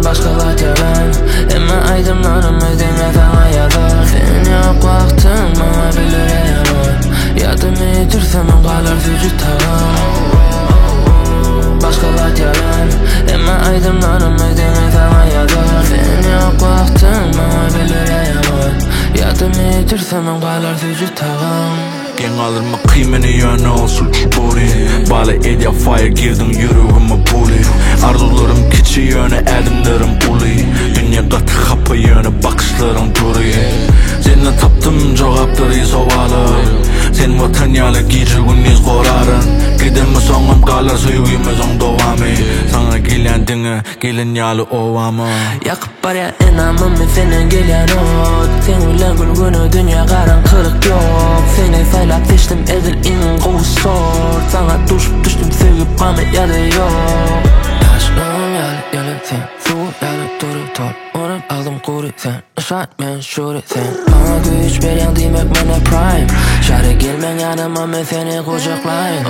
başkalar yalan. Emma aydımlarım ödeme sana yazar. Sen yok vaktin bana bilir yaman. Yadımı yitirsem kalar vücut tağım. Başkalar yalan. Emma aydımlarım ödeme sana yazar. Sen yok vaktin bana bilir yaman. Yadımı yitirsem kalar vücut tağım. Gen alırma kıymeni yönü olsun çuburi. Bale edya fire girdim yüreğime buli. Arzularım kiçi yönü edimlerim uli. Dünya katı kapı yönü bakışlarım duri. Seninle taptım cevapları sovalı. Sen vatan yalı gecilgun iz korarın. Gidinme sonum kalar suyuyumuz on dovami. Sana gelen dine gelin yalı ovamı. Yakıp var ya enamım senin gelen ot. Sen ulan gülgünü dünya karanlık yok. Seni saylap seçtim ezil in kovusor. Sana düştüm sevgip bana yalı yok. Yaşlığım yalı sen. Su yalı duru tor. Onu aldım kuru sen. Şart ben şuri sen. Bana güç veren demek bana prime. Şarı gelmen yanıma ben seni kucaklayın.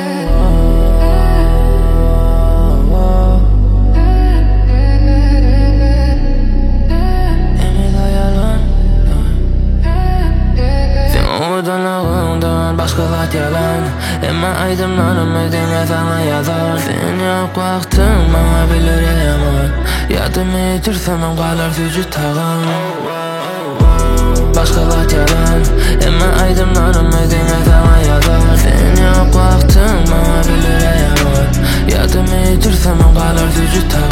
Başkalar yalan. Emma aydımlarım ödeme sana yazar. Sen yok vaktin bana bilir yaman. Yadımı yitirsem kalar vücut tağım. Başkalar yalan. Emma aydımlarım ödeme sana yazar. Sen yok vaktin bana bilir yaman. Yadımı yitirsem kalar vücut tağım.